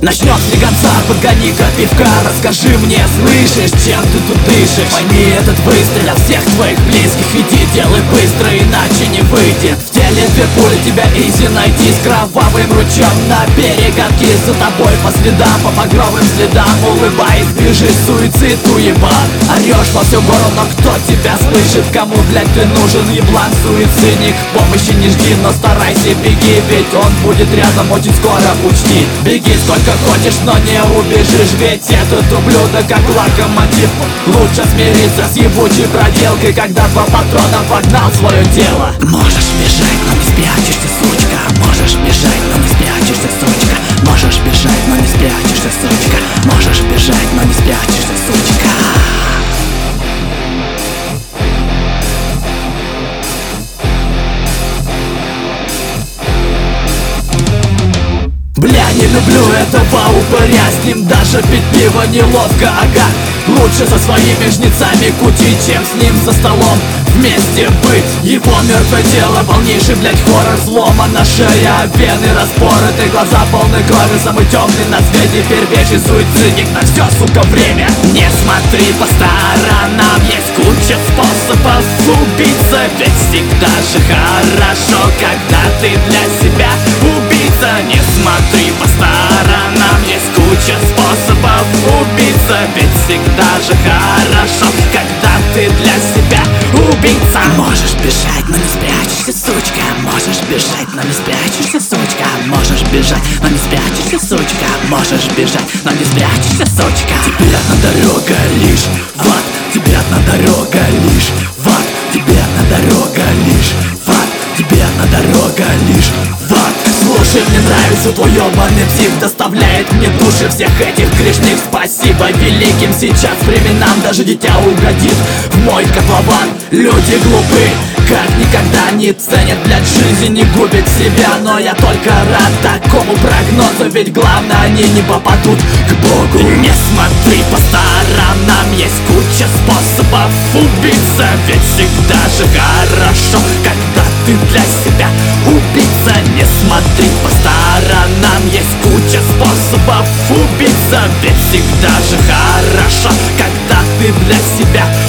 Начнет с конца, подгони-ка пивка. Расскажи мне, слышишь, чем ты тут дышишь? Пойми этот выстрел от всех твоих близких. Иди, делай быстро, иначе не выйдет. В теле две пули, тебя изи найти. С кровавым ручьем на перегонки. За тобой по следам, по багровым следам. Улыбаясь, бежишь, суицид уебан. Орешь во всю гору, но кто тебя слышит? Кому, блядь, ты нужен, еблан, суицидник? Помощи не жди, но старайся, беги. Ведь он будет рядом очень скоро, учти. Беги сколько хочешь, но не убежишь. Ведь этот ублюдок как локомотив. Лучше смириться с ебучей проделкой, когда два патрона погнал свое дело. Можешь бежать, но не спрячешься, сучка. Можешь бежать, но не спрячешься, сучка. Можешь бежать, но не спрячешься, сучка. Можешь бежать, но не спрячешься, сучка. Бля, не люблю этого упыря, с ним даже пить пиво неловко, ага. Лучше со своими жнецами кутить, чем с ним за столом вместе быть. Его мертвое тело, полнейший, блять, хоррор. Сломана шея, вены распороты, глаза полны крови. Самый темный на свете, первейший суицидник. На все, сука, время. Не смотри по сторонам, есть куча способов убиться. Ведь всегда же хорошо, когда ты для себя убийца. Не смотри по сторонам, есть куча способов убиться. Ведь всегда же хорошо, когда ты для себя убийца. Можешь бежать, но не спрячешься, сучка. Можешь бежать, но не спрячешься, сучка. Можешь бежать, но не спрячешься, сучка. Можешь бежать, но не спрячешься, сучка. Тебе одна дорога лишь в ад. Тебе одна дорога лишь в ад. Тебе одна дорога лишь в ад. Тебе одна дорога лишь в ад. Слушай, мне нравится твой ебаный псих. Доставляет мне души всех этих грешных. Спасибо великим сейчас временам. Даже дитя угодит в мой котлован. Люди глупы, как никогда не ценят, блядь, жизнь, не губят себя. Но я только рад такому прогнозу. Ведь главное, они не попадут к Богу. Не смотри по сторонам, есть куча способов убиться. Ведь всегда же хорошо, когда ты для себя убийца. Не смотри по сторонам, есть куча способов убиться. Ведь всегда же хорошо, когда ты для себя